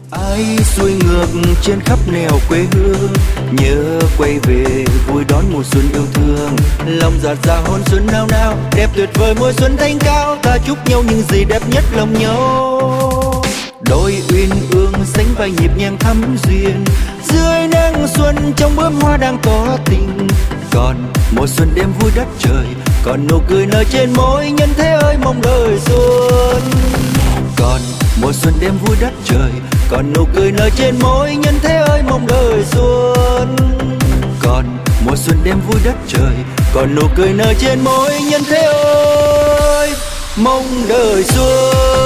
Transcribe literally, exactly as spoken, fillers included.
Ai xuôi ngược trên khắp nẻo quê hương, nhớ quay về vui đón mùa xuân yêu thương. Lòng dạt dào hôn xuân nao nao, đẹp tuyệt vời mùa xuân thanh cao. Ta chúc nhau những gì đẹp nhất lòng nhau. Đôi uyên ương sánh vai nhịp nhàng thắm duyên, dưới nắng xuân trong bướm hoa đang có tình. Còn mùa xuân đêm vui đất trời, còn nụ cười nở trên môi, nhân thế ơi mong đời xuân. Còn mùa xuân đêm vui đất trời, còn nụ cười nở trên môi, nhân thế ơi mong đời xuân. Còn mùa xuân đêm vui đất trời, còn nụ cười nở trên môi, nhân thế ơi mong đời xuân.